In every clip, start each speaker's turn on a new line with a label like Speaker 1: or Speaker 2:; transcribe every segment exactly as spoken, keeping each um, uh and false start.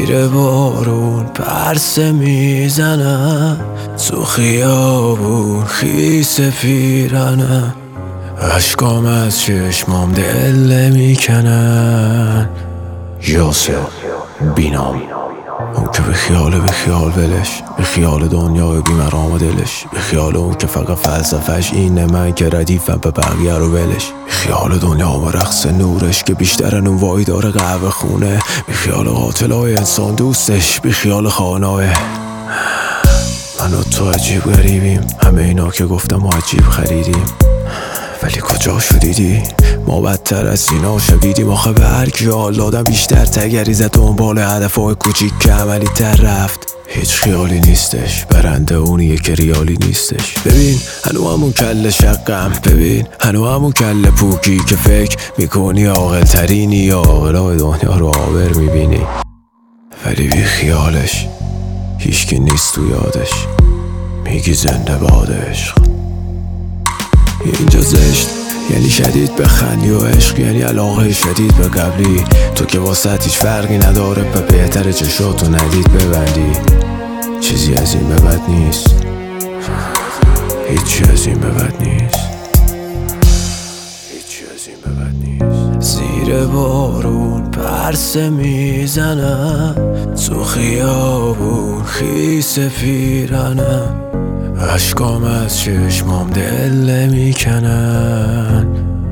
Speaker 1: زیر بارون پرسه میزنم، تو خیابون خیس پیرنم، اشکام از چشمام دل میکنن. یاسر بینام، اون که به خیال به خیال ولش، به خیال دنیای بیمرام دلش، به خیال اون که فقط فلسفهش اینه من که ردیفم به بقیه رو ولش، به خیال دنیا و رقص نورش که بیشتر نونوایی داره قهوه خونه، به خیال قاتلای انسان دوستش، به خیال خانه‌های من و تو عجیب غریبیم، همه اینا که گفتم و عجیب خریدیم، ولی کجا شدیدی؟ ما بدتر از اینا شویدیم. آخه به هر کی حال آدم بیشتر تگریزه دنبال هدفهای کوچیک که عملی تر رفت. هیچ خیالی نیستش، برنده اونیه که ریالی نیستش. ببین هنو همون کل شقم، ببین هنو همون کل پوکی که فکر میکنی عاقل ترینی یا عاقلای دنیا رو عابر میبینی، ولی بی خیالش هیچکی نیست تو یادش. میگی زنده باد عشق، اینجا زشت یعنی شدید بخندی و عشق یعنی علاقه شدید به قبلی، تو که واسه هیچ فرقی نداره و بهتره چشاتو ندید ببندی. چیزی از این به بد نیست، هیچی از این به بد نیست، هیچی از این به بد نیست. زیر بارون پرسه میزنم، تو خیابون خیس پیرنم، اشکام از چشمام دل میکنن،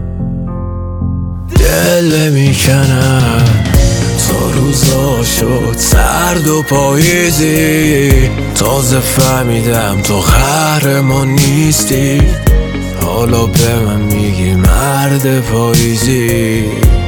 Speaker 1: دل میکنن. تا روزا شد سرد و پاییزی، تازه فهمیدم تو قهرمان نیستی، حالا به من میگی مرد پاییزی،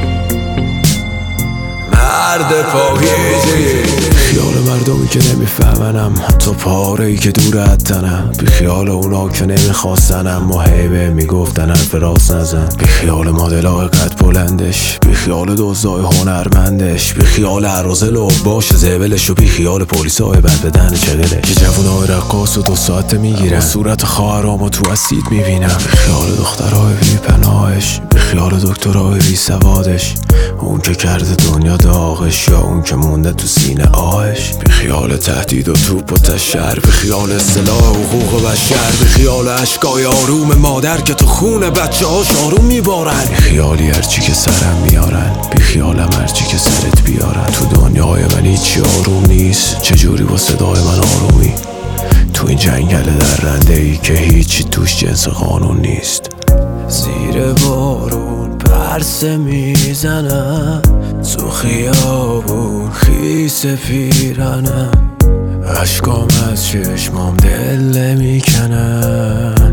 Speaker 1: مرد پاییزی. خیال مردمی که نمیفهمنم، تو پاره‌ای که دور از تنم، بی خیال اونا که نمیخواستنم و هیبه میگفتن حرف راست نزن، بی خیال مدلای قد بلندش، بی خیال دوزای هنرمندش، بی خیال عرازل و باش زبلش، و بی خیال پلیسای بد بدن چگلش که جوونای رقاص و دو ساعته میگیرن، صورت خواهرامو تو اسید میبینم، بی خیال دخترای بی پناهش، بی خیال دکترای بی سوادش، اون که کرده دنیا داغش یا اون که مونده تو سینه آهش، بی خیال تهدید و توپ و تشر، بی خیال اصطلاح حقوق بشر، بی خیال اشکای آروم مادر که تو خون بچه هاش آروم میبارن، بی خیالی هرچی که سرم میارن، بی خیالم هرچی که سرت بیارن. تو دنیای من هیچی آروم نیست، چجوری با صدای من آرومی تو این جنگل درنده ای که هیچی توش جنس قانون نیست. زیر بارون پرسه میزنم، تو خیابون خیس پیرنم، اشکام از چشمام دل میکنن،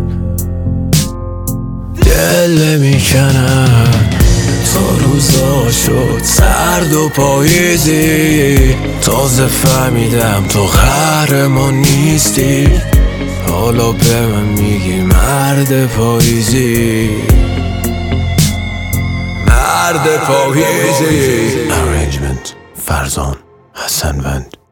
Speaker 1: دل میکنن. تا روزا شد سرد و پاییزی، تازه فهمیدم تو قهرمان نیستی، حالا به من میگی مرد پاییزی، مرد پاییزی. Arrangement فرزان حسنوند.